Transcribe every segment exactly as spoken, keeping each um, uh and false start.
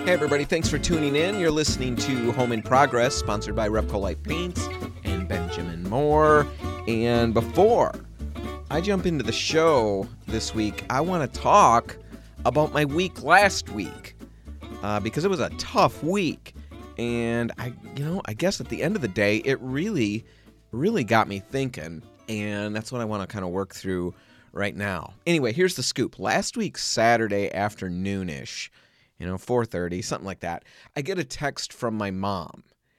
Hey everybody, thanks for tuning in. You're listening to Home in Progress, sponsored by Repco Light Paints and Benjamin Moore. And before I jump into the show this week, I want to talk about my week last week uh, because it was a tough week. And I, you know, I guess at the end of the day, it really, really got me thinking. And that's what I want to kind of work through right now. Anyway, here's the scoop. Last week, Saturday afternoonish, you know, four thirty, something like that, I get a text from my mom.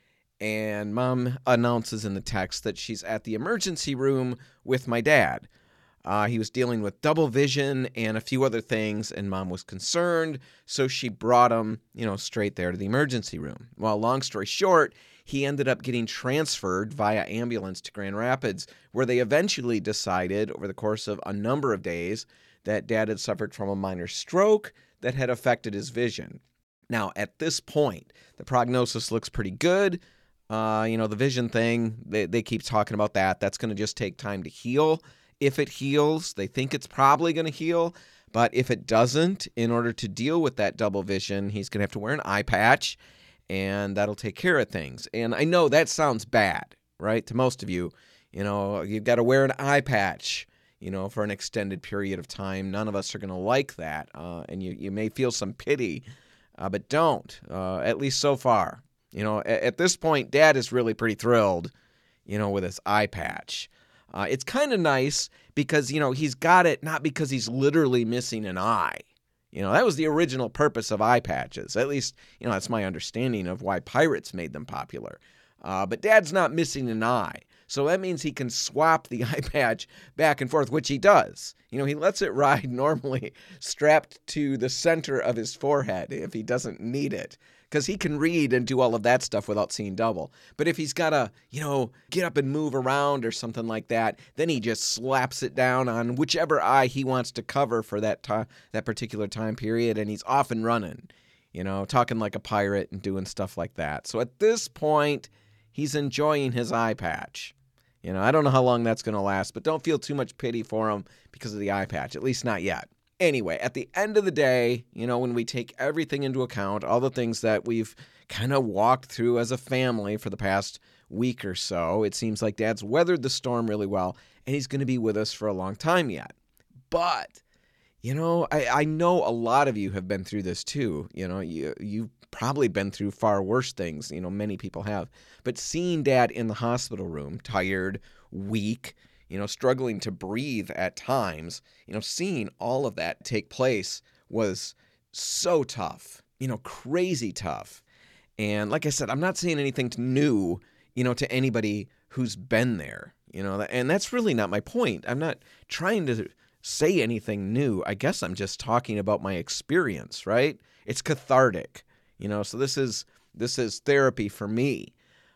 And mom announces in the text that she's at the emergency room with my dad. Uh, he was dealing with double vision and a few other things, and mom was concerned, so she brought him, you know, straight there to the emergency room. Well, long story short, he ended up getting transferred via ambulance to Grand Rapids, where they eventually decided over the course of a number of days that dad had suffered from a minor stroke that had affected his vision. Now, at this point, the prognosis looks pretty good. Uh, you know, the vision thing, they, they keep talking about that. That's going to just take time to heal. If it heals, they think it's probably going to heal. But if it doesn't, in order to deal with that double vision, he's going to have to wear an eye patch, and that'll take care of things. And I know that sounds bad, right? To most of you, you know, you've got to wear an eye patch, you know, for an extended period of time. None of us are going to like that, uh, and you, you may feel some pity, uh, but don't, uh, at least so far. You know, at, at this point, Dad is really pretty thrilled, you know, with his eye patch. Uh, it's kind of nice because, you know, he's got it not because he's literally missing an eye. You know, that was the original purpose of eye patches. At least, you know, that's my understanding of why pirates made them popular. Uh, but Dad's not missing an eye. So that means he can swap the eye patch back and forth, which he does. You know, he lets it ride normally strapped to the center of his forehead if he doesn't need it, because he can read and do all of that stuff without seeing double. But if he's got to, you know, get up and move around or something like that, then he just slaps it down on whichever eye he wants to cover for that time, that particular time period, and he's off and running, you know, talking like a pirate and doing stuff like that. So at this point, he's enjoying his eye patch. You know, I don't know how long that's going to last, but don't feel too much pity for him because of the eye patch, at least not yet. Anyway, at the end of the day, you know, when we take everything into account, all the things that we've kind of walked through as a family for the past week or so, it seems like Dad's weathered the storm really well, and he's going to be with us for a long time yet. But, you know, I, I know a lot of you have been through this too. You know, you, you've probably been through far worse things. You know, many people have. But seeing Dad in the hospital room, tired, weak, you know, struggling to breathe at times, you know, seeing all of that take place was so tough, you know, crazy tough. And like I said, I'm not saying anything new, you know, to anybody who's been there, you know, and that's really not my point. I'm not trying to say anything new. I guess I'm just talking about my experience, right? It's cathartic, you know, so this is, this is therapy for me.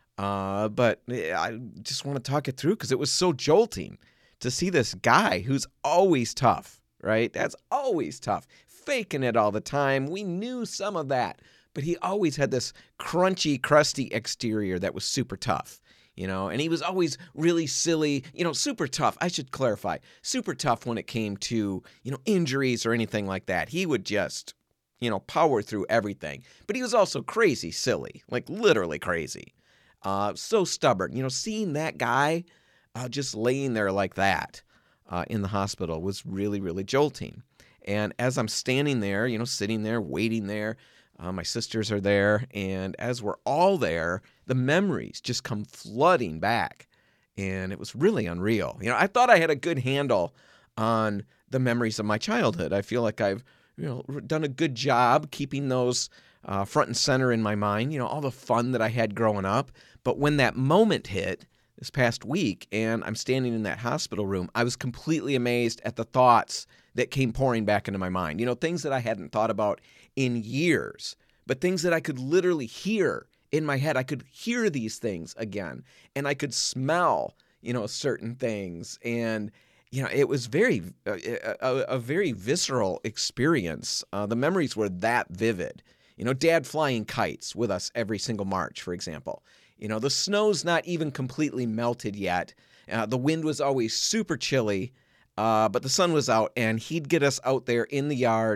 Uh, but I just want to talk it through because it was so jolting to see this guy who's always tough, right? That's always tough, faking it all the time. We knew some of that, but he always had this crunchy, crusty exterior that was super tough, you know, and he was always really silly, you know, super tough. I should clarify, super tough when it came to, you know, injuries or anything like that. He would just, you know, power through everything, but he was also crazy silly, like literally crazy. Uh, so stubborn. You know, seeing that guy uh, just laying there like that uh, in the hospital was really, really jolting. And as I'm standing there, you know, sitting there, waiting there, uh, my sisters are there, and as we're all there, the memories just come flooding back, and it was really unreal. You know, I thought I had a good handle on the memories of my childhood. I feel like I've, you know, done a good job keeping those uh, front and center in my mind, you know, all the fun that I had growing up. But when that moment hit this past week and I'm standing in that hospital room, I was completely amazed at the thoughts that came pouring back into my mind. You know, things that I hadn't thought about in years, but things that I could literally hear in my head. I could hear these things again, and I could smell, you know, certain things. And, you know, it was very, uh, a, a very visceral experience. Uh, the memories were that vivid. You know, Dad flying kites with us every single March, for example. You know, the snow's not even completely melted yet. Uh, the wind was always super chilly, uh, but the sun was out, and he'd get us out there in the yard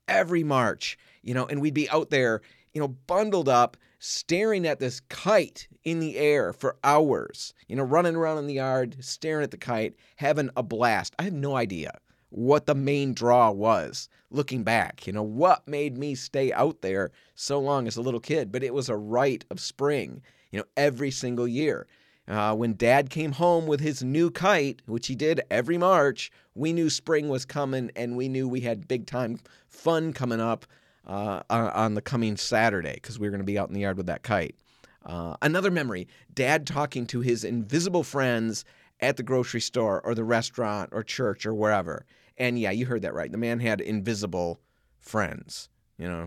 every March, you know, and we'd be out there, you know, bundled up, staring at this kite in the air for hours, you know, running around in the yard, staring at the kite, having a blast. I have no idea what the main draw was looking back, you know, what made me stay out there so long as a little kid, but it was a rite of spring, you know, every single year. Uh, when Dad came home with his new kite, which he did every March, we knew spring was coming, and we knew we had big time fun coming up uh, on the coming Saturday because we were going to be out in the yard with that kite. Uh, another memory, Dad talking to his invisible friends at the grocery store or the restaurant or church or wherever. And yeah, you heard that right. The man had invisible friends. You know,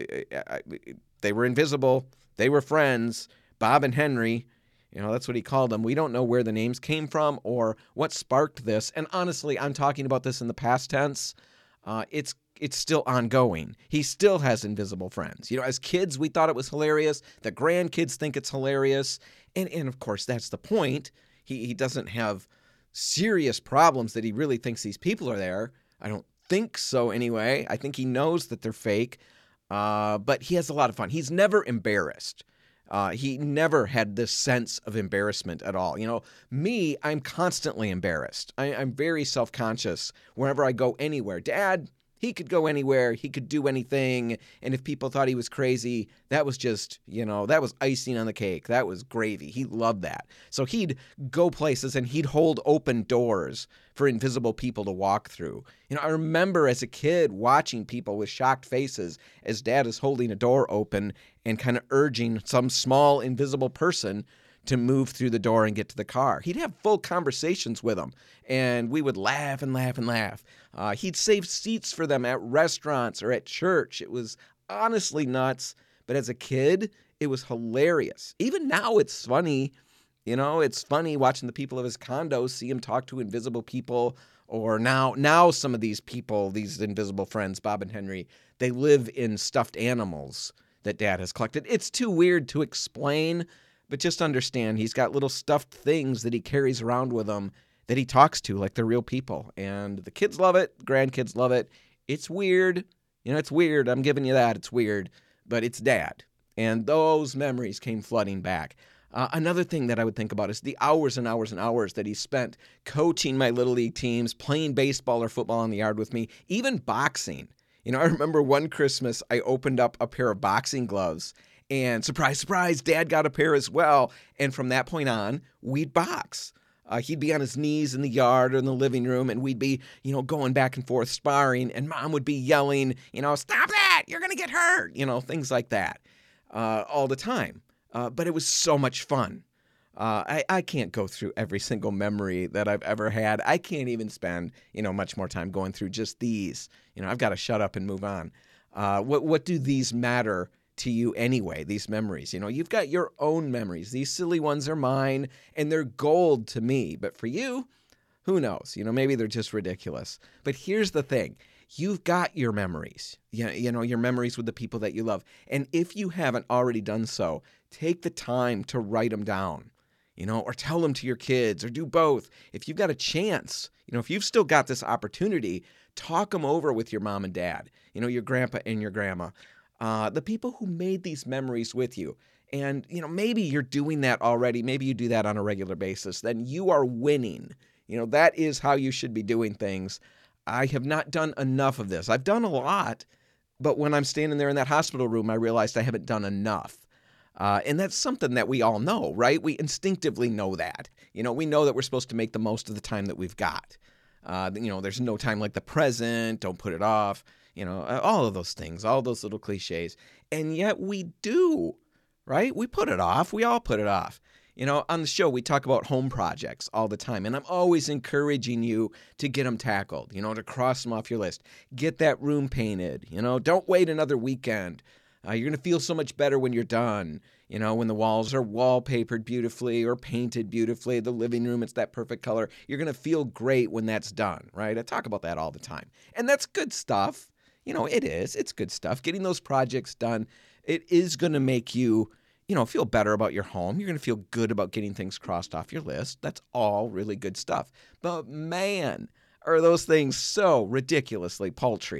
they were invisible. They were friends. Bob and Henry. You know, that's what he called them. We don't know where the names came from or what sparked this. And honestly, I'm talking about this in the past tense. Uh, it's it's still ongoing. He still has invisible friends. You know, as kids, we thought it was hilarious. The grandkids think it's hilarious. And, and of course, that's the point. He, he doesn't have serious problems that he really thinks these people are there. I don't think so anyway. I think he knows that they're fake. Uh, but he has a lot of fun. He's never embarrassed. Uh, he never had this sense of embarrassment at all. You know, me, I'm constantly embarrassed. I, I'm very self-conscious whenever I go anywhere. Dad, he could go anywhere. He could do anything. And if people thought he was crazy, that was just, you know, that was icing on the cake. That was gravy. He loved that. So he'd go places and he'd hold open doors for invisible people to walk through. You know, I remember as a kid watching people with shocked faces as Dad is holding a door open and kind of urging some small invisible person to move through the door and get to the car. He'd have full conversations with them, and we would laugh and laugh and laugh. Uh, he'd save seats for them at restaurants or at church. It was honestly nuts, but as a kid, it was hilarious. Even now, it's funny. You know, it's funny watching the people of his condo see him talk to invisible people, or now, now some of these people, these invisible friends, Bob and Henry, they live in stuffed animals that Dad has collected. It's too weird to explain, but just understand he's got little stuffed things that he carries around with him that he talks to like they're real people. And the kids love it. Grandkids love it. It's weird. You know, it's weird. I'm giving you that. It's weird. But it's Dad. And those memories came flooding back. Uh, another thing that I would think about is the hours and hours and hours that he spent coaching my Little League teams, playing baseball or football in the yard with me, even boxing. You know, I remember one Christmas I opened up a pair of boxing gloves. And surprise, surprise, Dad got a pair as well. And from that point on, we'd box. Uh, he'd be on his knees in the yard or in the living room, and we'd be, you know, going back and forth sparring. And Mom would be yelling, you know, stop that, you're going to get hurt, you know, things like that uh, all the time. Uh, but it was so much fun. Uh, I, I can't go through every single memory that I've ever had. I can't even spend, you know, much more time going through just these. You know, I've got to shut up and move on. Uh, what what do these matter to you anyway, these memories? You know, you've got your own memories. These silly ones are mine, and they're gold to me. But for you, who knows? You know, maybe they're just ridiculous. But here's the thing. You've got your memories, you, you know, your memories with the people that you love. And if you haven't already done so, take the time to write them down, you know, or tell them to your kids, or do both. If you've got a chance, you know, if you've still got this opportunity, talk them over with your mom and dad, you know, your grandpa and your grandma. Uh, the people who made these memories with you. And, you know, maybe you're doing that already. Maybe you do that on a regular basis. Then you are winning. You know, that is how you should be doing things. I have not done enough of this. I've done a lot, but when I'm standing there in that hospital room, I realized I haven't done enough. Uh, and that's something that we all know, right? We instinctively know that. You know, we know that we're supposed to make the most of the time that we've got. Uh, you know, there's no time like the present. Don't put it off. You know, all of those things, all those little cliches. And yet we do, right? We put it off. We all put it off. You know, on the show, we talk about home projects all the time. And I'm always encouraging you to get them tackled, you know, to cross them off your list. Get that room painted. You know, don't wait another weekend. Uh, you're going to feel so much better when you're done. You know, when the walls are wallpapered beautifully or painted beautifully, the living room, it's that perfect color. You're going to feel great when that's done, right? I talk about that all the time. And that's good stuff. You know, it is. It's good stuff. Getting those projects done, it is going to make you, you know, feel better about your home. You're going to feel good about getting things crossed off your list. That's all really good stuff. But man, are those things so ridiculously paltry.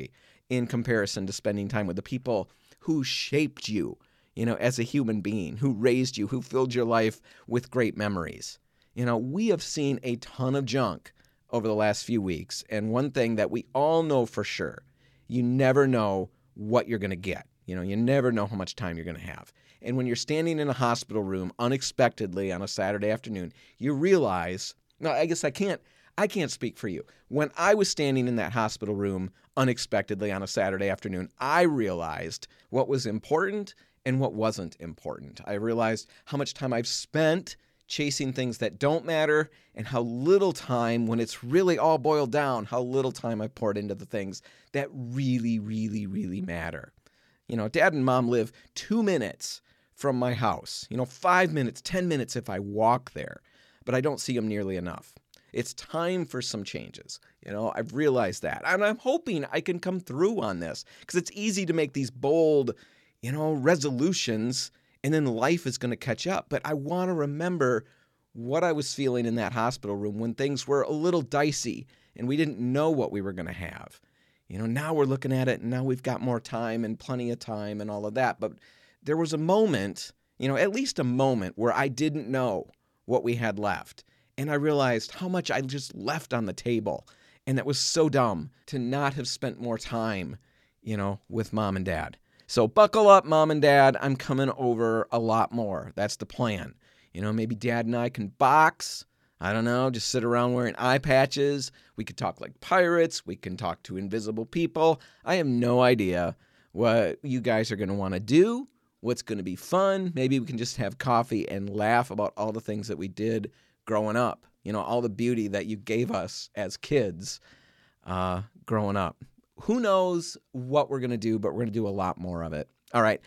in comparison to spending time with the people who shaped you, you know, as a human being, who raised you, who filled your life with great memories. You know, we have seen a ton of junk over the last few weeks, and one thing that we all know for sure, you never know what you're going to get. You know, you never know how much time you're going to have. And when you're standing in a hospital room unexpectedly on a Saturday afternoon, you realize, no, I guess I can't, I can't speak for you. When I was standing in that hospital room unexpectedly on a Saturday afternoon, I realized what was important and what wasn't important. I realized how much time I've spent chasing things that don't matter and how little time, when it's really all boiled down, how little time I've poured into the things that really, really, really matter. You know, Dad and Mom live two minutes from my house. You know, five minutes, ten minutes if I walk there, but I don't see them nearly enough. It's time for some changes. You know, I've realized that. And I'm hoping I can come through on this because it's easy to make these bold, you know, resolutions and then life is going to catch up. But I want to remember what I was feeling in that hospital room when things were a little dicey and we didn't know what we were going to have. You know, now we're looking at it and now we've got more time and plenty of time and all of that. But there was a moment, you know, at least a moment where I didn't know what we had left. And I realized how much I just left on the table. And that was so dumb to not have spent more time, you know, with Mom and Dad. So buckle up, Mom and Dad. I'm coming over a lot more. That's the plan. You know, maybe Dad and I can box. I don't know, just sit around wearing eye patches. We could talk like pirates. We can talk to invisible people. I have no idea what you guys are going to want to do, what's going to be fun. Maybe we can just have coffee and laugh about all the things that we did growing up. You know, all the beauty that you gave us as kids uh, growing up. Who knows what we're going to do, but we're going to do a lot more of it. All right.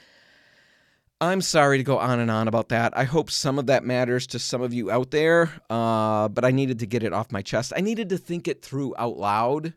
I'm sorry to go on and on about that. I hope some of that matters to some of you out there, uh, but I needed to get it off my chest. I needed to think it through out loud.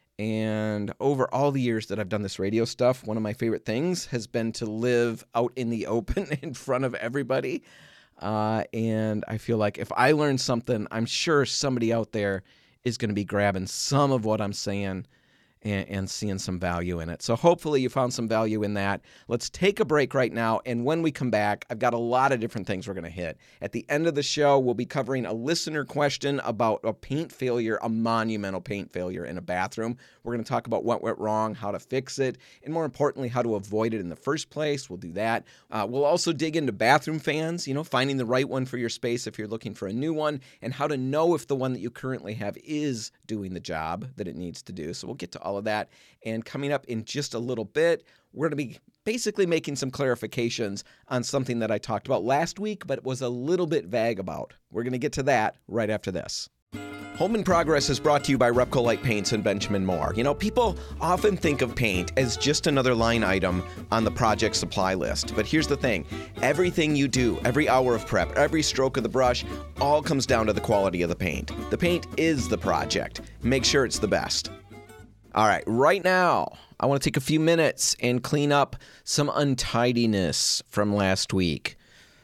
And over all the years that I've done this radio stuff, one of my favorite things has been to live out in the open in front of everybody. Uh, and I feel like if I learn something, I'm sure somebody out there is going to be grabbing some of what I'm saying and, and seeing some value in it. So hopefully you found some value in that. Let's take a break right now. And when we come back, I've got a lot of different things we're going to hit. At the end of the show, we'll be covering a listener question about a paint failure, a monumental paint failure in a bathroom. We're going to talk about what went wrong, how to fix it, and more importantly, how to avoid it in the first place. We'll do that. Uh, we'll also dig into bathroom fans, you know, finding the right one for your space if you're looking for a new one, and how to know if the one that you currently have is doing the job that it needs to do. So we'll get to all of that. And coming up in just a little bit, we're going to be basically making some clarifications on something that I talked about last week, but was a little bit vague about. We're going to get to that right after this. Home in Progress is brought to you by Repco Light Paints and Benjamin Moore. You know, people often think of paint as just another line item on the project supply list. But here's the thing. Everything you do, every hour of prep, every stroke of the brush, all comes down to the quality of the paint. The paint is the project. Make sure it's the best. All right, right now, I want to take a few minutes and clean up some untidiness from last week.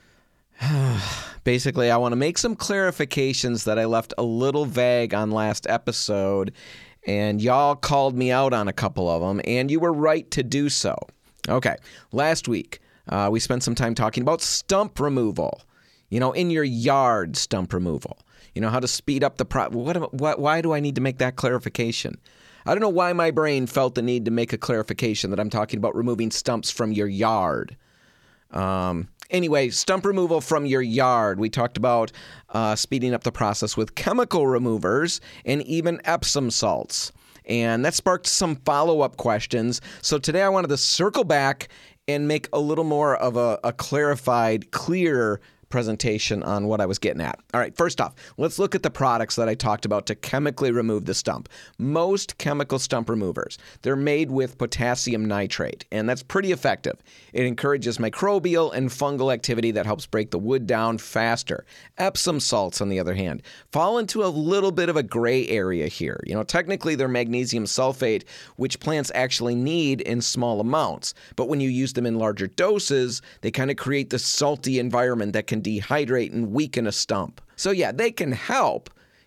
Basically, I want to make some clarifications that I left a little vague on last episode, and y'all called me out on a couple of them, and you were right to do so. Okay, last week, uh, we spent some time talking about stump removal, you know, in your yard stump removal. You know, how to speed up the pro- what, what, why do I need to make that clarification? I don't know why my brain felt the need to make a clarification that I'm talking about removing stumps from your yard. Um, anyway, stump removal from your yard. We talked about uh, speeding up the process with chemical removers and even Epsom salts. And that sparked some follow-up questions. So today I wanted to circle back and make a little more of a, a clarified, clear presentation on what I was getting at. All right, first off, let's look at the products that I talked about to chemically remove the stump. Most chemical stump removers, they're made with potassium nitrate, and that's pretty effective. It encourages microbial and fungal activity that helps break the wood down faster. Epsom salts, on the other hand, fall into a little bit of a gray area here. You know, technically they're magnesium sulfate, which plants actually need in small amounts, but when you use them in larger doses, they kind of create this salty environment that can dehydrate and weaken a stump. So yeah, they can help,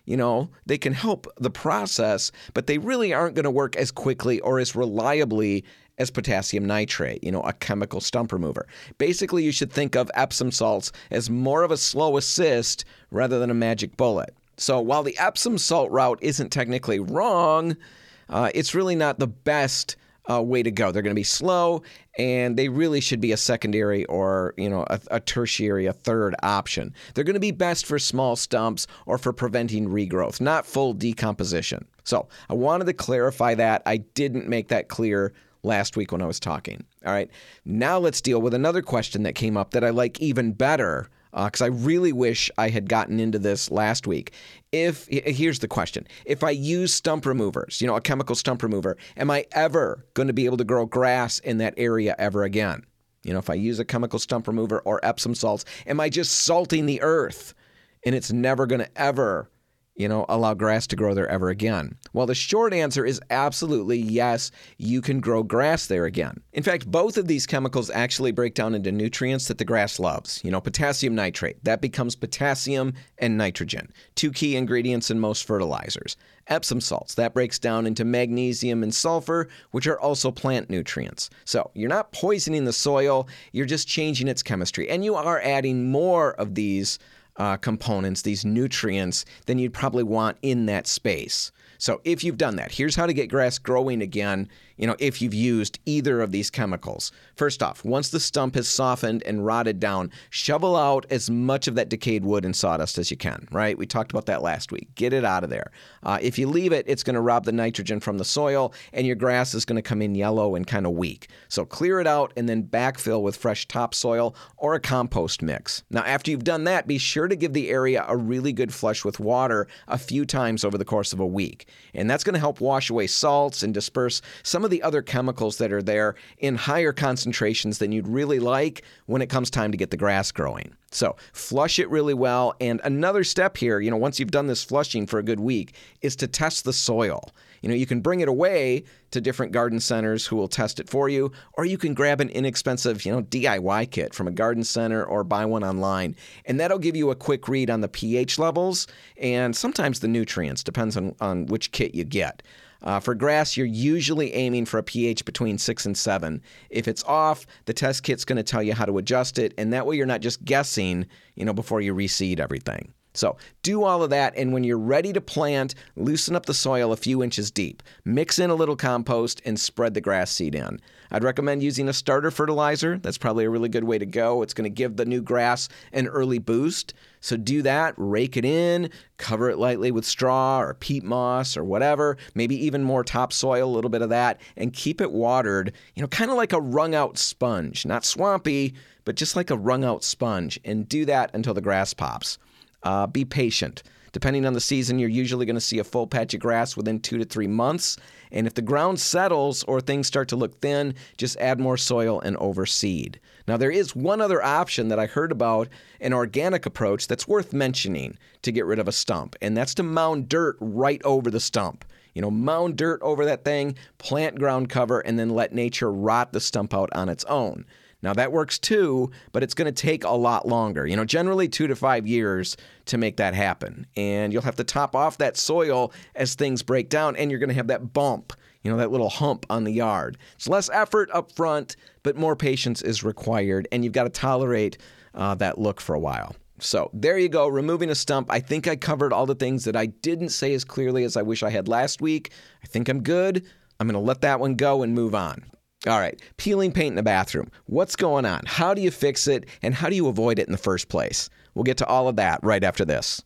You know, they can help the process, but they really aren't going to work as quickly or as reliably as potassium nitrate, you know, a chemical stump remover. Basically, you should think of Epsom salts as more of a slow assist rather than a magic bullet. So while the Epsom salt route isn't technically wrong, uh, it's really not the best uh, way to go. They're going to be slow, and they really should be a secondary or, you know, a, a tertiary, a third option. They're going to be best for small stumps or for preventing regrowth, not full decomposition. So I wanted to clarify that. I didn't make that clear last week when I was talking. All right. Now let's deal with another question that came up that I like even better, because uh, I really wish I had gotten into this last week. If here's the question. If I use stump removers, you know, a chemical stump remover, am I ever going to be able to grow grass in that area ever again? You know, if I use a chemical stump remover or Epsom salts, am I just salting the earth and it's never going to ever, you know, allow grass to grow there ever again? Well, the short answer is absolutely yes, you can grow grass there again. In fact, both of these chemicals actually break down into nutrients that the grass loves. You know, potassium nitrate, that becomes potassium and nitrogen, two key ingredients in most fertilizers. Epsom salts, that breaks down into magnesium and sulfur, which are also plant nutrients. So you're not poisoning the soil, you're just changing its chemistry. And you are adding more of these Uh, components, these nutrients, than you'd probably want in that space. So if you've done that, here's how to get grass growing again, you know, if you've used either of these chemicals. First off, once the stump has softened and rotted down, shovel out as much of that decayed wood and sawdust as you can, right? We talked about that last week. Get it out of there. Uh, if you leave it, it's going to rob the nitrogen from the soil, and your grass is going to come in yellow and kind of weak. So clear it out and then backfill with fresh topsoil or a compost mix. Now, after you've done that, be sure to give the area a really good flush with water a few times over the course of a week. And that's going to help wash away salts and disperse some of the other chemicals that are there in higher concentrations than you'd really like when it comes time to get the grass growing. So flush it really well. And another step here, you know, once you've done this flushing for a good week, is to test the soil. You know, you can bring it away to different garden centers who will test it for you, or you can grab an inexpensive, you know, D I Y kit from a garden center or buy one online. And that'll give you a quick read on the pH levels and sometimes the nutrients, depends on, on which kit you get. Uh, for grass, you're usually aiming for a pH between six and seven. If it's off, the test kit's going to tell you how to adjust it, and that way you're not just guessing, you know, before you reseed everything. So do all of that, and when you're ready to plant, loosen up the soil a few inches deep. Mix in a little compost and spread the grass seed in. I'd recommend using a starter fertilizer. That's probably a really good way to go. It's going to give the new grass an early boost. So do that, rake it in, cover it lightly with straw or peat moss or whatever, maybe even more topsoil, a little bit of that, and keep it watered, you know, kind of like a wrung-out sponge. Not swampy, but just like a wrung-out sponge. And do that until the grass pops. Uh, be patient. Depending on the season, you're usually going to see a full patch of grass within two to three months. And if the ground settles or things start to look thin, just add more soil and overseed. Now, there is one other option that I heard about, an organic approach that's worth mentioning to get rid of a stump, and that's to mound dirt right over the stump. You know, mound dirt over that thing, plant ground cover, and then let nature rot the stump out on its own. Now, that works too, but it's going to take a lot longer. You know, generally two to five years to make that happen. And you'll have to top off that soil as things break down, and you're going to have that bump, you know, that little hump on the yard. It's less effort up front, but more patience is required, and you've got to tolerate uh, that look for a while. So there you go, removing a stump. I think I covered all the things that I didn't say as clearly as I wish I had last week. I think I'm good. I'm going to let that one go and move on. All right, peeling paint in the bathroom. What's going on? How do you fix it? And how do you avoid it in the first place? We'll get to all of that right after this.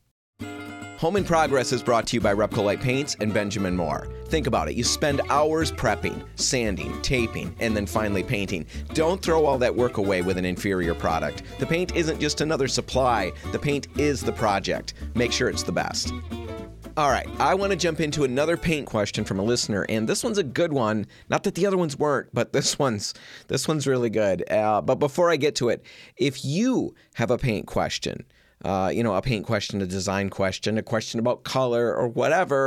Home in Progress is brought to you by Repcolite Paints and Benjamin Moore. Think about it. You spend hours prepping, sanding, taping, and then finally painting. Don't throw all that work away with an inferior product. The paint isn't just another supply. The paint is the project. Make sure it's the best. All right, I want to jump into another paint question from a listener, and this one's a good one. Not that the other ones weren't, but this one's this one's really good. Uh, but before I get to it, if you have a paint question, uh, you know, a paint question, a design question, a question about color or whatever,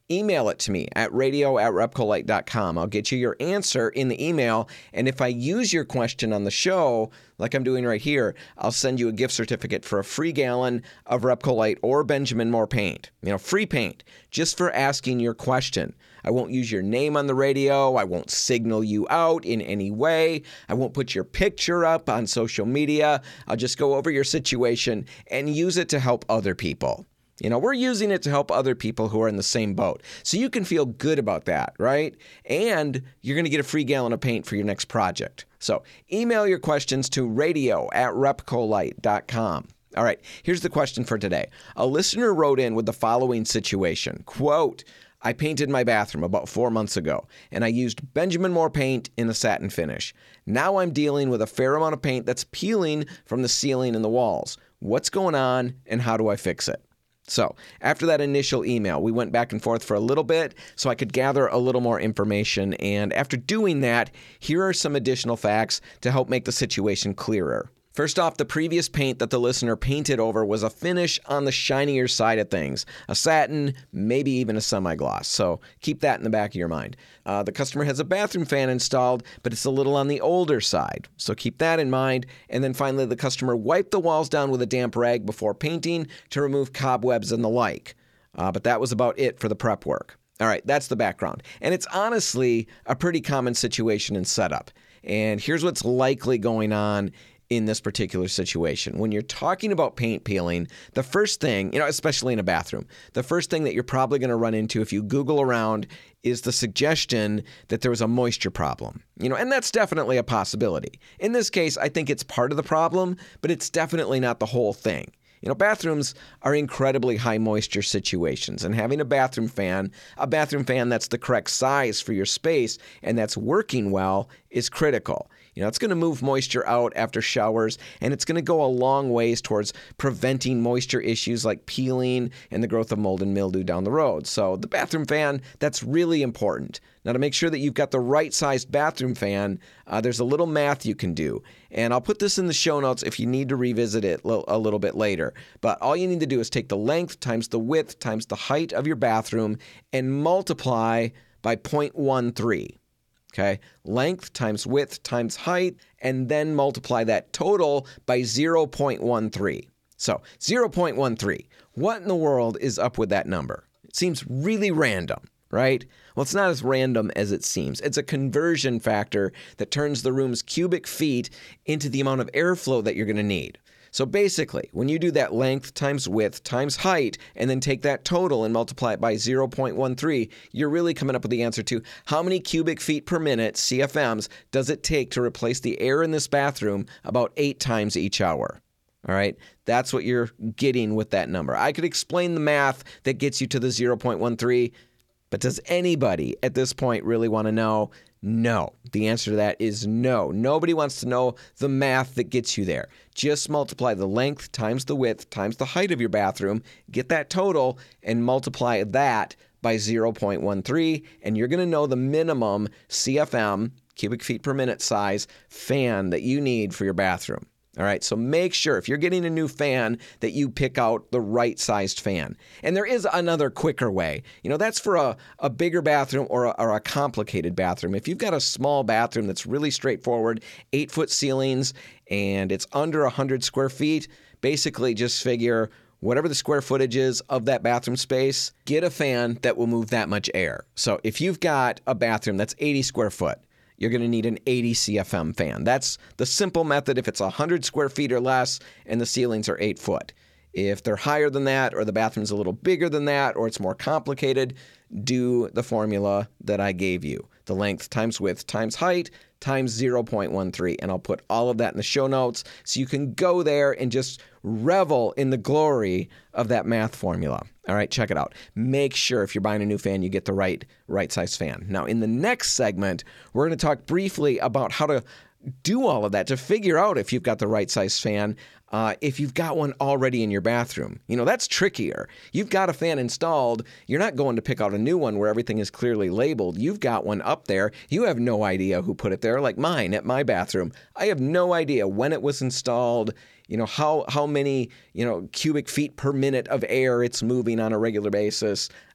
email it to me at radio at repcolite dot com. I'll get you your answer in the email, and if I use your question on the show, like I'm doing right here, I'll send you a gift certificate for a free gallon of Repcolite or Benjamin Moore paint. You know, free paint, just for asking your question. I won't use your name on the radio. I won't signal you out in any way. I won't put your picture up on social media. I'll just go over your situation and use it to help other people. You know, we're using it to help other people who are in the same boat. So you can feel good about that, right? And you're going to get a free gallon of paint for your next project. So email your questions to radio at repcolite dot com. All right, here's the question for today. A listener wrote in with the following situation. Quote, I painted my bathroom about four months ago, and I used Benjamin Moore paint in a satin finish. Now I'm dealing with a fair amount of paint that's peeling from the ceiling and the walls. What's going on, and how do I fix it? So after that initial email, we went back and forth for a little bit so I could gather a little more information. And after doing that, here are some additional facts to help make the situation clearer. First off, the previous paint that the listener painted over was a finish on the shinier side of things, a satin, maybe even a semi-gloss. So keep that in the back of your mind. Uh, the customer has a bathroom fan installed, but it's a little on the older side. So keep that in mind. And then finally, the customer wiped the walls down with a damp rag before painting to remove cobwebs and the like. Uh, but that was about it for the prep work. All right, that's the background. And it's honestly a pretty common situation and setup. And here's what's likely going on in this particular situation. When you're talking about paint peeling, the first thing, you know, especially in a bathroom, the first thing that you're probably going to run into if you Google around is the suggestion that there was a moisture problem. You know, and that's definitely a possibility. In this case, I think it's part of the problem, but it's definitely not the whole thing. You know, bathrooms are incredibly high moisture situations, and having a bathroom fan, a bathroom fan that's the correct size for your space and that's working well is critical. You know, it's going to move moisture out after showers, and it's going to go a long ways towards preventing moisture issues like peeling and the growth of mold and mildew down the road. So the bathroom fan, that's really important. Now, to make sure that you've got the right-sized bathroom fan, uh, there's a little math you can do. And I'll put this in the show notes if you need to revisit it lo- a little bit later. But all you need to do is take the length times the width times the height of your bathroom and multiply by zero point one three. Okay, length times width times height, and then multiply that total by zero point one three. So zero point one three. What in the world is up with that number? It seems really random, right? Well, it's not as random as it seems. It's a conversion factor that turns the room's cubic feet into the amount of airflow that you're going to need. So basically, when you do that length times width times height and then take that total and multiply it by zero point one three, you're really coming up with the answer to how many cubic feet per minute, C F Ms, does it take to replace the air in this bathroom about eight times each hour. All right, that's what you're getting with that number. I could explain the math that gets you to the zero point one three, but does anybody at this point really want to know? No. The answer to that is no. Nobody wants to know the math that gets you there. Just multiply the length times the width times the height of your bathroom, get that total, and multiply that by zero point one three, and you're going to know the minimum C F M, cubic feet per minute size, fan that you need for your bathroom. All right, so make sure if you're getting a new fan that you pick out the right-sized fan. And there is another quicker way. You know, that's for a, a bigger bathroom or a, or a complicated bathroom. If you've got a small bathroom that's really straightforward, eight-foot ceilings, and it's under one hundred square feet, basically just figure whatever the square footage is of that bathroom space, get a fan that will move that much air. So if you've got a bathroom that's eighty square foot, you're going to need an eighty C F M fan. That's the simple method if it's one hundred square feet or less and the ceilings are eight foot. If they're higher than that or the bathroom's a little bigger than that or it's more complicated, do the formula that I gave you. The length times width times height times zero point one three. And I'll put all of that in the show notes so you can go there and just revel in the glory of that math formula. All right, check it out. Make sure if you're buying a new fan, you get the right right size fan. Now, in the next segment, we're going to talk briefly about how to do all of that to figure out if you've got the right size fan, uh, if you've got one already in your bathroom. You know, that's trickier. You've got a fan installed. You're not going to pick out a new one where everything is clearly labeled. You've got one up there. You have no idea who put it there, like mine at my bathroom. I have no idea when it was installed, you know, how how many, you know, cubic feet per minute of air it's moving on a regular basis.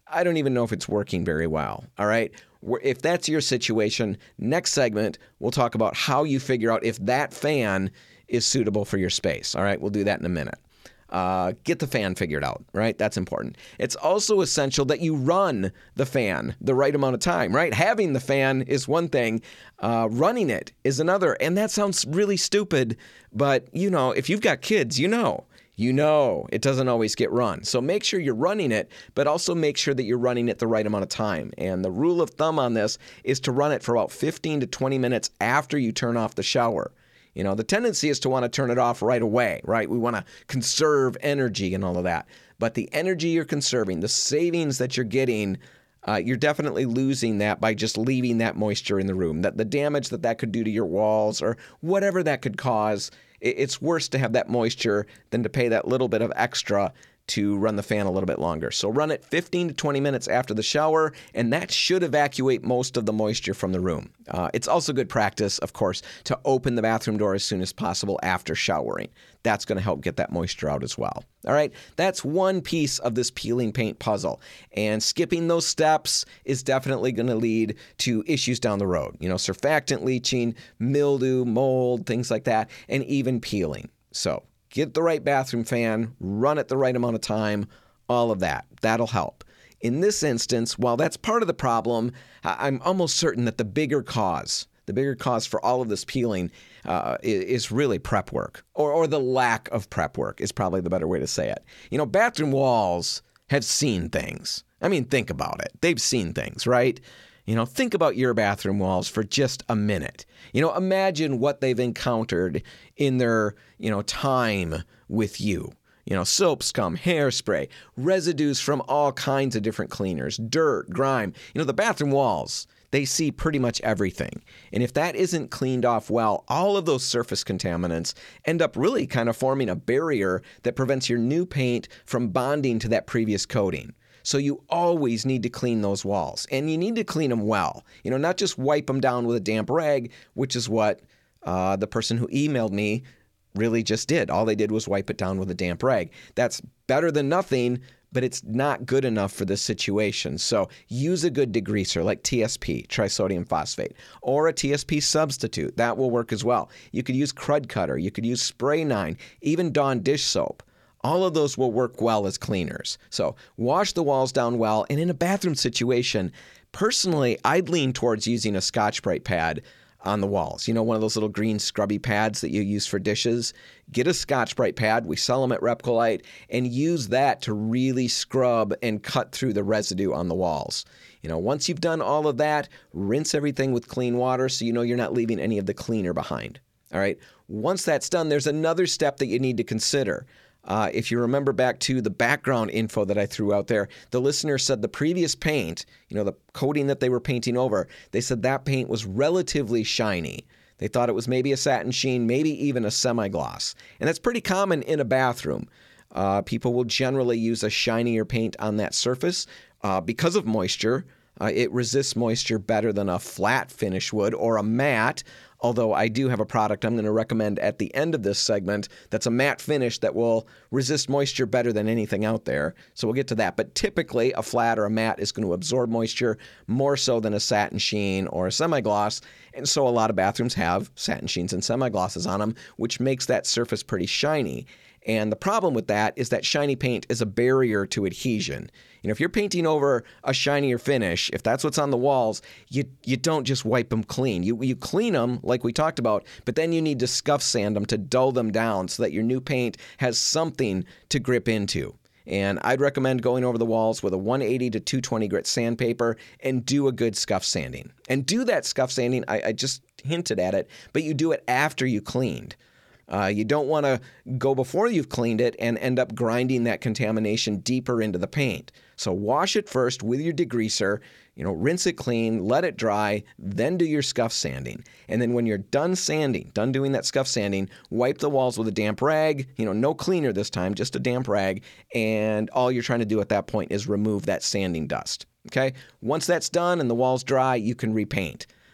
I don't even know if it's working very well, all right? If that's your situation, next segment, we'll talk about how you figure out if that fan is suitable for your space, all right? We'll do that in a minute. Uh, get the fan figured out, right? That's important. It's also essential that you run the fan the right amount of time, right? Having the fan is one thing. Uh, running it is another. And that sounds really stupid, but, you know, if you've got kids, you know. You know it doesn't always get run. So make sure you're running it, but also make sure that you're running it the right amount of time. And the rule of thumb on this is to run it for about fifteen to twenty minutes after you turn off the shower. You know, the tendency is to want to turn it off right away, right? We want to conserve energy and all of that. But the energy you're conserving, the savings that you're getting, uh, you're definitely losing that by just leaving that moisture in the room. That the damage that that could do to your walls or whatever that could cause, it's worse to have that moisture than to pay that little bit of extra to run the fan a little bit longer. So run it fifteen to twenty minutes after the shower, and that should evacuate most of the moisture from the room. Uh, it's also good practice, of course, to open the bathroom door as soon as possible after showering. That's going to help get that moisture out as well. All right, that's one piece of this peeling paint puzzle. And skipping those steps is definitely going to lead to issues down the road. You know, surfactant leaching, mildew, mold, things like that, and even peeling. So get the right bathroom fan, run it the right amount of time, all of that. That'll help. In this instance, while that's part of the problem, I'm almost certain that the bigger cause, the bigger cause for all of this peeling uh, is really prep work, or, or the lack of prep work is probably the better way to say it. You know, bathroom walls have seen things. I mean, think about it. They've seen things, right? You know, think about your bathroom walls for just a minute. You know, imagine what they've encountered in their, you know, time with you. You know, soap scum, hairspray, residues from all kinds of different cleaners, dirt, grime. You know, the bathroom walls, they see pretty much everything. And if that isn't cleaned off well, all of those surface contaminants end up really kind of forming a barrier that prevents your new paint from bonding to that previous coating. So you always need to clean those walls, and you need to clean them well. You know, not just wipe them down with a damp rag, which is what uh, the person who emailed me really just did. All they did was wipe it down with a damp rag. That's better than nothing, but it's not good enough for this situation. So use a good degreaser like T S P, trisodium phosphate, or a T S P substitute. That will work as well. You could use Crud Cutter. You could use Spray nine, even Dawn dish soap. All of those will work well as cleaners. So wash the walls down well. And in a bathroom situation, personally, I'd lean towards using a Scotch-Brite pad on the walls. You know, one of those little green scrubby pads that you use for dishes. Get a Scotch-Brite pad. We sell them at Repcolite, and use that to really scrub and cut through the residue on the walls. You know, once you've done all of that, rinse everything with clean water so you know you're not leaving any of the cleaner behind. All right. Once that's done, there's another step that you need to consider. Uh, if you remember back to the background info that I threw out there, the listener said the previous paint, you know, the coating that they were painting over, they said that paint was relatively shiny. They thought it was maybe a satin sheen, maybe even a semi-gloss. And that's pretty common in a bathroom. Uh, people will generally use a shinier paint on that surface uh, because of moisture. Uh, it resists moisture better than a flat finish would or a matte, although I do have a product I'm going to recommend at the end of this segment that's a matte finish that will resist moisture better than anything out there. So we'll get to that. But typically, a flat or a matte is going to absorb moisture more so than a satin sheen or a semi-gloss. And so a lot of bathrooms have satin sheens and semi-glosses on them, which makes that surface pretty shiny. And the problem with that is that shiny paint is a barrier to adhesion. You know, if you're painting over a shinier finish, if that's what's on the walls, you you don't just wipe them clean. You you clean them like we talked about, but then you need to scuff sand them to dull them down so that your new paint has something to grip into. And I'd recommend going over the walls with a one eighty to two twenty grit sandpaper and do a good scuff sanding. And do that scuff sanding, I, I just hinted at it, but you do it after you cleaned. Uh, you don't want to go before you've cleaned it and end up grinding that contamination deeper into the paint. So wash it first with your degreaser, you know, rinse it clean, let it dry, then do your scuff sanding. And then when you're done sanding, done doing that scuff sanding, wipe the walls with a damp rag, you know, no cleaner this time, just a damp rag. And all you're trying to do at that point is remove that sanding dust. Okay? Once that's done and the wall's dry, you can repaint.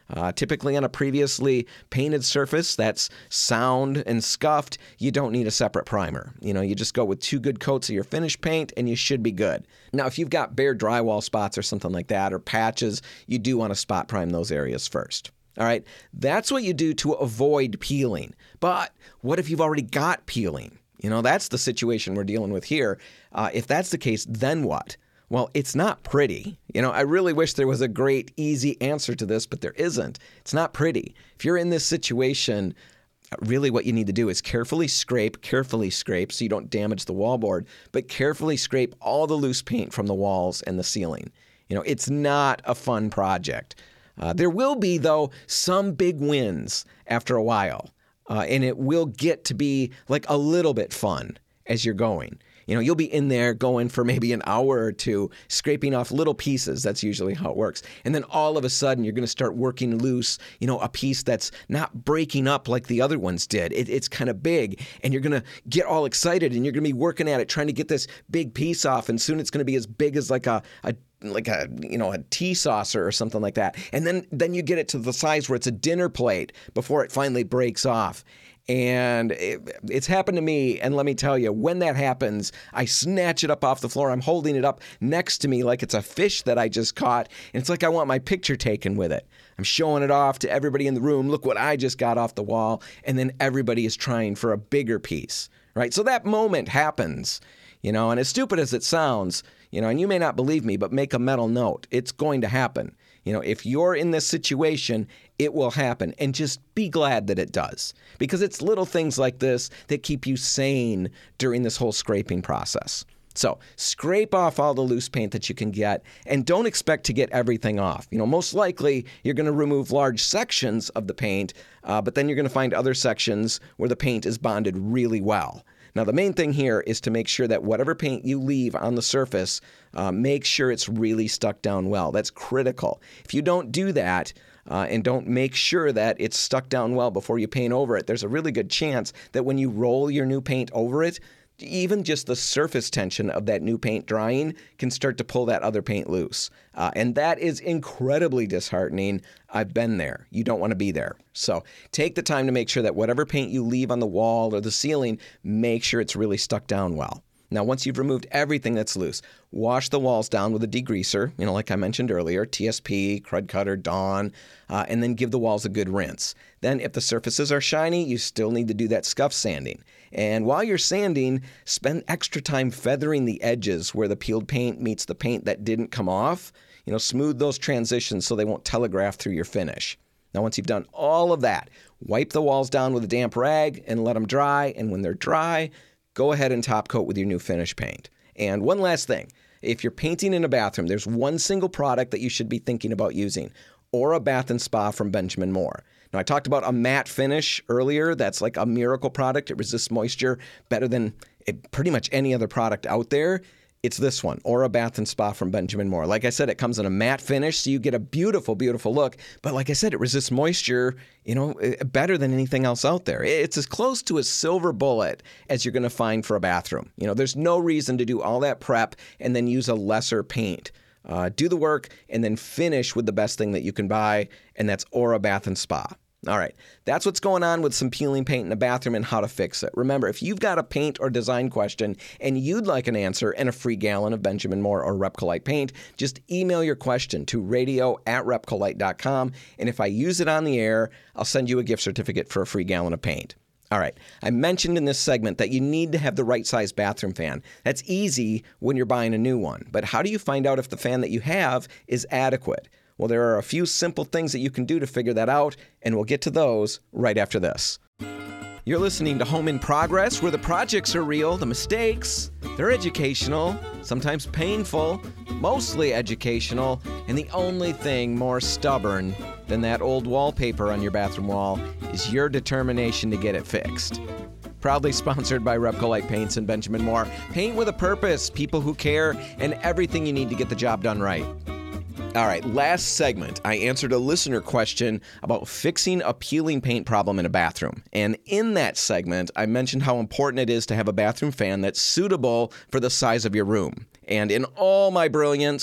Uh, typically on a previously painted surface that's sound and scuffed, you don't need a separate primer. You know, you just go with two good coats of your finish paint and you should be good. Now, if you've got bare drywall spots or something like that, or patches, you do want to spot prime those areas first. All right, that's what you do to avoid peeling. But what if you've already got peeling? You know, that's the situation we're dealing with here. Uh, if that's the case, then what? Well, it's not pretty. You know, I really wish there was a great, easy answer to this, but there isn't. It's not pretty. If you're in this situation, really what you need to do is carefully scrape, carefully scrape so you don't damage the wallboard, but carefully scrape all the loose paint from the walls and the ceiling. You know, it's not a fun project. Uh, there will be, though, some big wins after a while, uh, and it will get to be like a little bit fun as you're going. You know, you'll be in there going for maybe an hour or two, scraping off little pieces. That's usually how it works. And then all of a sudden, you're going to start working loose, you know, a piece that's not breaking up like the other ones did. It, it's kind of big, and you're going to get all excited, and you're going to be working at it, trying to get this big piece off, and soon it's going to be as big as like a, a like a, you know, a tea saucer or something like that. And then, then you get it to the size where it's a dinner plate before it finally breaks off. And it, it's happened to me, and let me tell you, when that happens, I snatch it up off the floor. I'm holding it up next to me like it's a fish that I just caught, and it's like I want my picture taken with it. I'm showing it off to everybody in the room. Look what I just got off the wall, and then everybody is trying for a bigger piece, right? So that moment happens, you know, and as stupid as it sounds, you know, and you may not believe me, but make a mental note. It's going to happen. You know, if you're in this situation, it will happen. And just be glad that it does. Because it's little things like this that keep you sane during this whole scraping process. So scrape off all the loose paint that you can get, and don't expect to get everything off. You know, most likely you're going to remove large sections of the paint, uh, but then you're going to find other sections where the paint is bonded really well. Now, the main thing here is to make sure that whatever paint you leave on the surface, uh, make sure it's really stuck down well. That's critical. If you don't do that uh, and don't make sure that it's stuck down well before you paint over it, there's a really good chance that when you roll your new paint over it, even just the surface tension of that new paint drying can start to pull that other paint loose. Uh, and that is incredibly disheartening. I've been there. You don't want to be there. So take the time to make sure that whatever paint you leave on the wall or the ceiling, make sure it's really stuck down well. Now, once you've removed everything that's loose, wash the walls down with a degreaser, you know, like I mentioned earlier, T S P, Crud Cutter, Dawn, uh, and then give the walls a good rinse. Then if the surfaces are shiny, you still need to do that scuff sanding. And while you're sanding, spend extra time feathering the edges where the peeled paint meets the paint that didn't come off. You know, smooth those transitions so they won't telegraph through your finish. Now, once you've done all of that, wipe the walls down with a damp rag and let them dry. And when they're dry, go ahead and top coat with your new finish paint. And one last thing, if you're painting in a bathroom, there's one single product that you should be thinking about using, Aura Bath and Spa from Benjamin Moore. Now, I talked about a matte finish earlier. That's like a miracle product. It resists moisture better than it, pretty much any other product out there. It's this one, Aura Bath and Spa from Benjamin Moore. Like I said, it comes in a matte finish, so you get a beautiful, beautiful look. But like I said, it resists moisture, you know, better than anything else out there. It's as close to a silver bullet as you're going to find for a bathroom. You know, there's no reason to do all that prep and then use a lesser paint. Uh, do the work and then finish with the best thing that you can buy, and that's Aura Bath and Spa. All right, that's what's going on with some peeling paint in a bathroom and how to fix it. Remember, if you've got a paint or design question and you'd like an answer and a free gallon of Benjamin Moore or Repcolite paint, just email your question to radio at repcolite dot com, and if I use it on the air, I'll send you a gift certificate for a free gallon of paint. All right, I mentioned in this segment that you need to have the right size bathroom fan. That's easy when you're buying a new one, but how do you find out if the fan that you have is adequate? Well, there are a few simple things that you can do to figure that out, and we'll get to those right after this. You're listening to Home in Progress, where the projects are real, the mistakes, they're educational, sometimes painful, mostly educational, and the only thing more stubborn than that old wallpaper on your bathroom wall is your determination to get it fixed. Proudly sponsored by Repcolite Paints and Benjamin Moore. Paint with a purpose, people who care, and everything you need to get the job done right. All right, last segment, I answered a listener question about fixing a peeling paint problem in a bathroom. And in that segment, I mentioned how important it is to have a bathroom fan that's suitable for the size of your room. And in all my brilliance,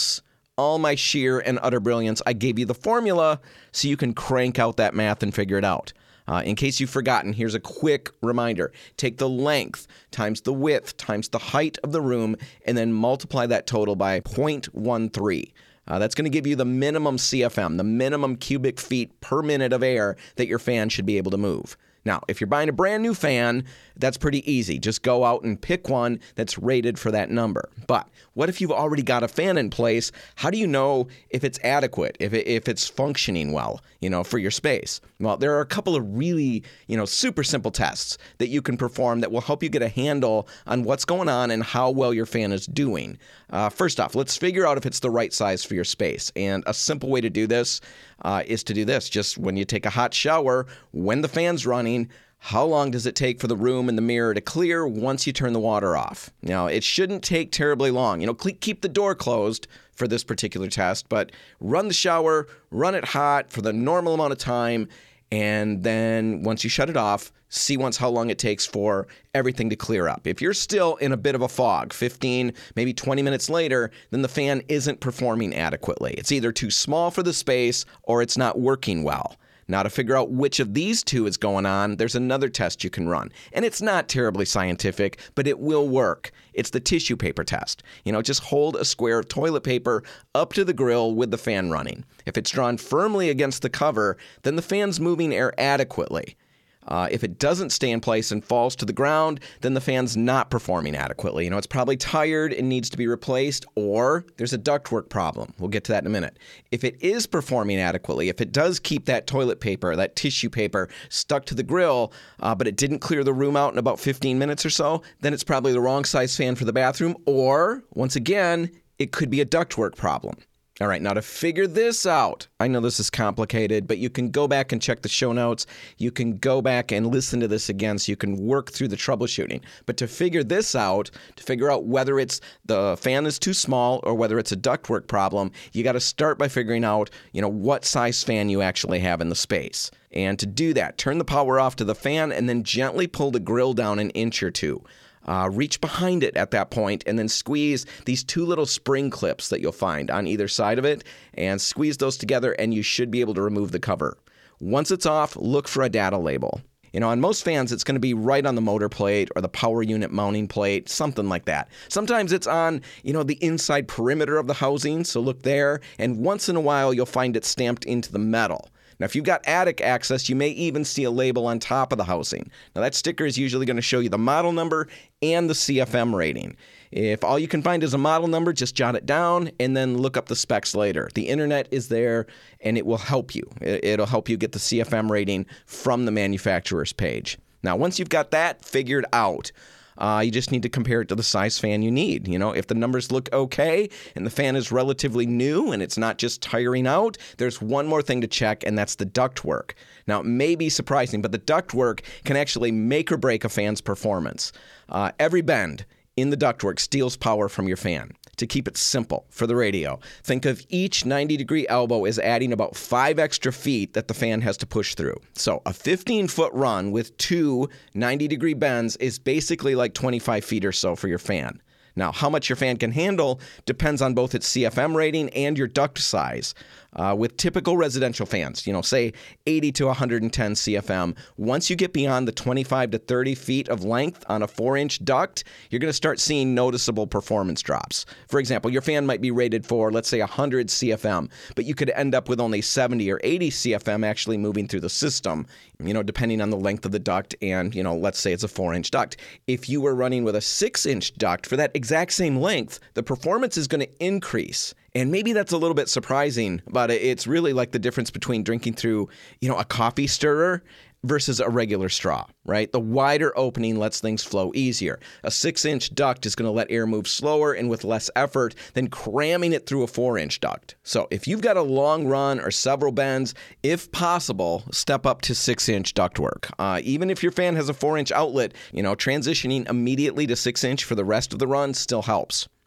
all my sheer and utter brilliance, I gave you the formula so you can crank out that math and figure it out. Uh, in case you've forgotten, here's a quick reminder. Take the length times the width times the height of the room and then multiply that total by zero point one three. Uh, that's going to give you the minimum C F M, the minimum cubic feet per minute of air that your fan should be able to move. Now, if you're buying a brand new fan, that's pretty easy. Just go out and pick one that's rated for that number. But what if you've already got a fan in place? How do you know if it's adequate, if it, if it's functioning well, you know, for your space? Well, there are a couple of really, you know, super simple tests that you can perform that will help you get a handle on what's going on and how well your fan is doing. Uh, first off, let's figure out if it's the right size for your space. And a simple way to do this uh, is to do this. Just when you take a hot shower, when the fan's running, how long does it take for the room and the mirror to clear once you turn the water off? Now, it shouldn't take terribly long. You know, keep the door closed for this particular test, but run the shower, run it hot for the normal amount of time, and then once you shut it off, see once how long it takes for everything to clear up. If you're still in a bit of a fog, fifteen, maybe twenty minutes later, then the fan isn't performing adequately. It's either too small for the space or it's not working well. Now, to figure out which of these two is going on, there's another test you can run. And it's not terribly scientific, but it will work. It's the tissue paper test. You know, just hold a square of toilet paper up to the grill with the fan running. If it's drawn firmly against the cover, then the fan's moving air adequately. Uh, if it doesn't stay in place and falls to the ground, then the fan's not performing adequately. You know, it's probably tired and needs to be replaced, or there's a ductwork problem. We'll get to that in a minute. If it is performing adequately, if it does keep that toilet paper, that tissue paper stuck to the grill, uh, but it didn't clear the room out in about fifteen minutes or so, then it's probably the wrong size fan for the bathroom, or, once again, it could be a ductwork problem. All right, now to figure this out, I know this is complicated, but you can go back and check the show notes. You can go back and listen to this again so you can work through the troubleshooting. But to figure this out, to figure out whether it's the fan is too small or whether it's a ductwork problem, you got to start by figuring out, you know, what size fan you actually have in the space. And to do that, turn the power off to the fan and then gently pull the grill down an inch or two. Uh, reach behind it at that point and then squeeze these two little spring clips that you'll find on either side of it and squeeze those together and you should be able to remove the cover. Once it's off, look for a data label. You know, on most fans, it's going to be right on the motor plate or the power unit mounting plate, something like that. Sometimes it's on, you know, the inside perimeter of the housing, so look there. And once in a while, you'll find it stamped into the metal. Now, if you've got attic access, you may even see a label on top of the housing. Now, that sticker is usually going to show you the model number and the C F M rating. If all you can find is a model number, just jot it down and then look up the specs later. The internet is there, and it will help you. It'll help you get the C F M rating from the manufacturer's page. Now, once you've got that figured out, Uh, you just need to compare it to the size fan you need. You know, if the numbers look okay and the fan is relatively new and it's not just tiring out, there's one more thing to check, and that's the ductwork. Now, it may be surprising, but the ductwork can actually make or break a fan's performance. Uh, every bend in the ductwork steals power from your fan. To keep it simple for the radio, think of each ninety degree elbow as adding about five extra feet that the fan has to push through. So a fifteen foot run with two ninety degree bends is basically like twenty-five feet or so for your fan. Now, how much your fan can handle depends on both its C F M rating and your duct size. Uh, with typical residential fans, you know, say eighty to one hundred ten C F M, once you get beyond the twenty-five to thirty feet of length on a four inch duct, you're going to start seeing noticeable performance drops. For example, your fan might be rated for, let's say, one hundred C F M, but you could end up with only seventy or eighty C F M actually moving through the system, you know, depending on the length of the duct and, you know, let's say it's a four inch duct. If you were running with a six inch duct for that exact same length, the performance is going to increase. And maybe that's a little bit surprising, but it's really like the difference between drinking through, you know, a coffee stirrer versus a regular straw, right? The wider opening lets things flow easier. A six inch duct is going to let air move slower and with less effort than cramming it through a four inch duct. So if you've got a long run or several bends, if possible, step up to six inch ductwork. Uh, even if your fan has a four inch outlet, you know, transitioning immediately to six inch for the rest of the run still helps.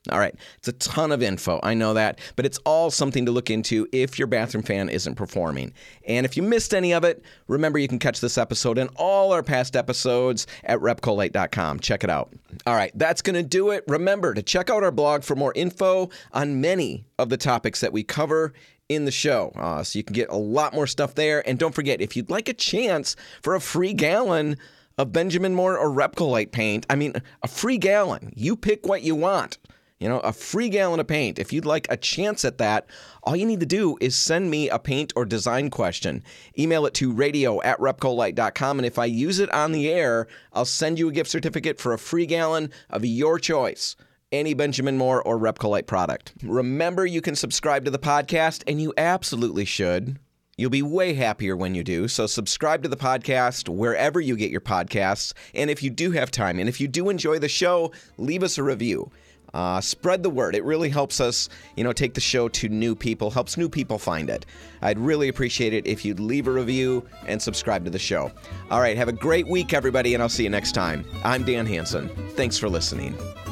All right, it's a ton of info, I know that, but it's all something to look into if your bathroom fan isn't performing. And if you missed any of it, remember you can catch this episode and all our past episodes at repcolite dot com. Check it out. All right, that's going to do it. Remember to check out our blog for more info on many of the topics that we cover in the show. Uh, so you can get a lot more stuff there. And don't forget, if you'd like a chance for a free gallon of Benjamin Moore or Repcolite paint, I mean, a free gallon, you pick what you want. You know, a free gallon of paint. If you'd like a chance at that, all you need to do is send me a paint or design question. Email it to radio at repcolite dot com, and if I use it on the air, I'll send you a gift certificate for a free gallon of your choice. Any Benjamin Moore or Repcolite product. Remember, you can subscribe to the podcast, and you absolutely should. You'll be way happier when you do. So subscribe to the podcast wherever you get your podcasts. And if you do have time, and if you do enjoy the show, leave us a review. Uh, spread the word. It really helps us, you know, take the show to new people, helps new people find it. I'd really appreciate it if you'd leave a review and subscribe to the show. All right, have a great week, everybody, and I'll see you next time. I'm Dan Hansen. Thanks for listening.